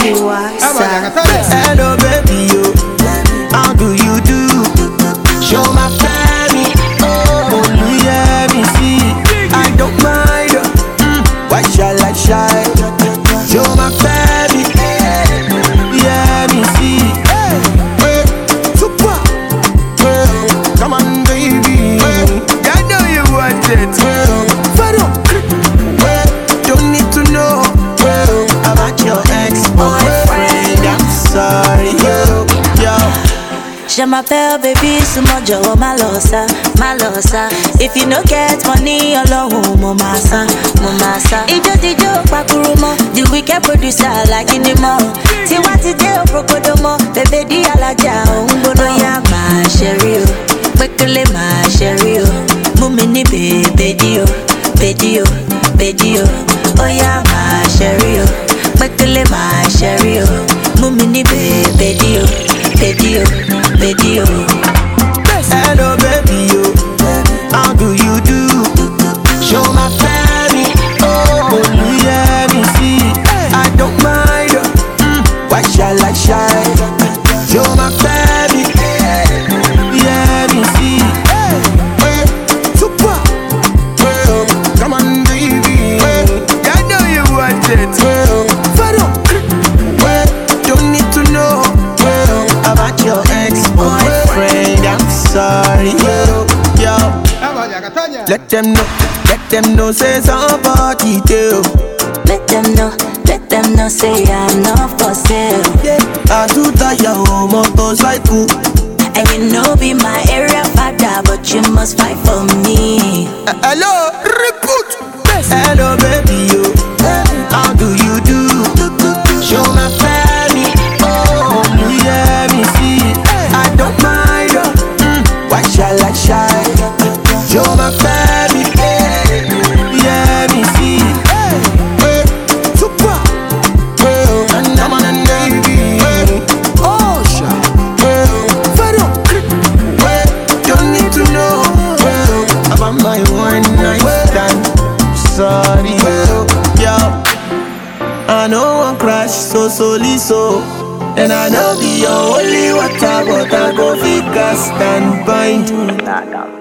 Hello baby, yo, how do you do? Show my family, oh, yeah, me see. I don't mind, why shall I shy? Show my family, yeah, me see. Super, come on baby, I know you want it. Don't need to know about your ex-boyfriend. I'm sorry, yo. Je m'appelle baby, c'est mon job, malosa. If you no get money, alone, mon massa. Ijo, pakurumo, the wicked producer like in the mall. See what it do, prokodomo, baby di alaja, umbono ya ma chérie, bekele ma chérie, mumini baby dio, oh ya ma chérie, bekele ma chérie, mumini baby dio. Hello baby, yo, how do you do? Show my family, oh, yeah, me see. I don't mind, why shall I shy? Show my family, yeah, me see. Super, come on baby, I know you want it. Don't need to know about your ex-boyfriend. I'm sorry, yo. Let them know, say somebody do. Let them know, say I'm not for sale. Yeah, I do that your motorcycle. And you know be my area father, but you must fight for me. Hello, report. Hello baby, yo, how do you do? Show my family, oh, yeah, me see. I don't mind, why shall I shy? Show my family, yeah, me see. Super, and I'm on a baby. Oh, don't need to know about my one night stand. Sorry, yo. I know one crash so and I know be your only water, but I go fit gas and bind.